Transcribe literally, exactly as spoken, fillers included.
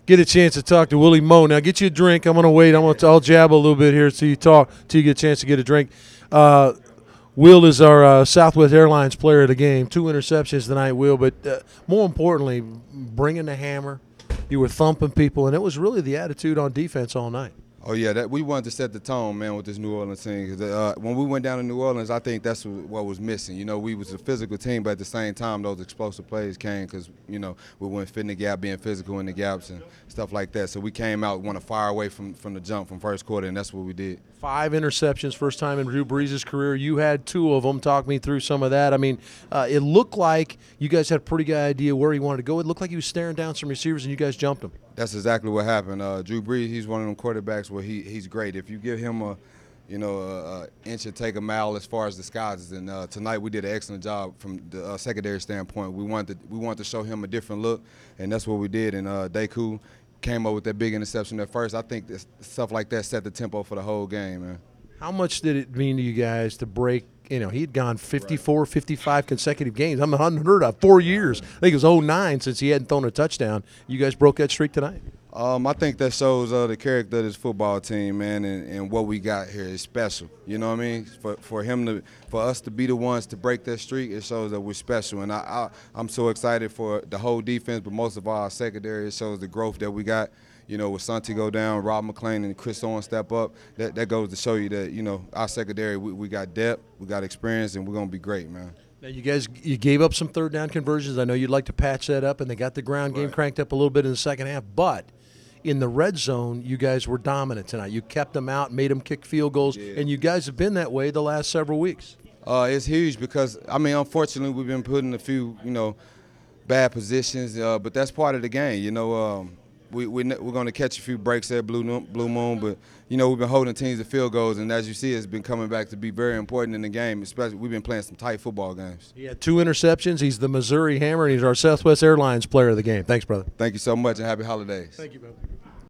get a chance to talk to Willie Moe. Now get you a drink. I'm going to wait. I'm going to I'll jab a little bit here so you talk till you get a chance to get a drink. Uh, Will is our uh, Southwest Airlines player of the game. Two interceptions tonight, Will. But uh, more importantly, bringing the hammer. You were thumping people, and it was really the attitude on defense all night. Oh, yeah, that we wanted to set the tone, man, with this New Orleans team. Cause, uh, when we went down to New Orleans, I think that's what was missing. You know, we was a physical team, but at the same time, those explosive plays came because, you know, we went fit in the gap, being physical in the gaps and stuff like that. So we came out, want to fire away from, from the jump from first quarter, and that's what we did. Five interceptions, first time in Drew Brees' career. You had two of them. Talk me through some of that. I mean, uh, it looked like you guys had a pretty good idea where he wanted to go. It looked like he was staring down some receivers, and you guys jumped him. That's exactly what happened. Uh, Drew Brees, he's one of them quarterbacks where he he's great. If you give him a, you know, a, a inch and take a mile as far as disguises, and uh, tonight we did an excellent job from the uh, secondary standpoint. We wanted to, we wanted to show him a different look, and that's what we did. And uh, Deku came up with that big interception at first. I think this, stuff like that set the tempo for the whole game, man. How much did it mean to you guys to break? You know, he'd gone fifty-four, fifty-five consecutive games. I'm unheard of. Four years. I think it was oh nine since he hadn't thrown a touchdown. You guys broke that streak tonight. Um, I think that shows uh, the character of this football team, man, and, and what we got here is special. You know what I mean? For for him to, for us to be the ones to break that streak, it shows that we're special. And I, I I'm so excited for the whole defense, but most of all our secondary. It shows the growth that we got. You know, with Santi go down, Rob McClain and Chris Owens step up, that, that goes to show you that, you know, our secondary, we, we got depth, we got experience, and we're going to be great, man. Now, you guys, you gave up some third down conversions. I know you'd like to patch that up, and they got the ground game right. cranked up a little bit in the second half. But in the red zone, you guys were dominant tonight. You kept them out, made them kick field goals, yeah. and you guys have been that way the last several weeks. Uh, it's huge because, I mean, unfortunately, we've been put in a few, you know, bad positions, uh, but that's part of the game, you know. Um, We, we, we're going to catch a few breaks there, Blue, Blue Moon, but, you know, we've been holding teams to field goals, and as you see, it's been coming back to be very important in the game, especially we've been playing some tight football games. He had two interceptions. He's the Missouri Hammer, and he's our Southwest Airlines player of the game. Thanks, brother. Thank you so much, and happy holidays. Thank you, brother.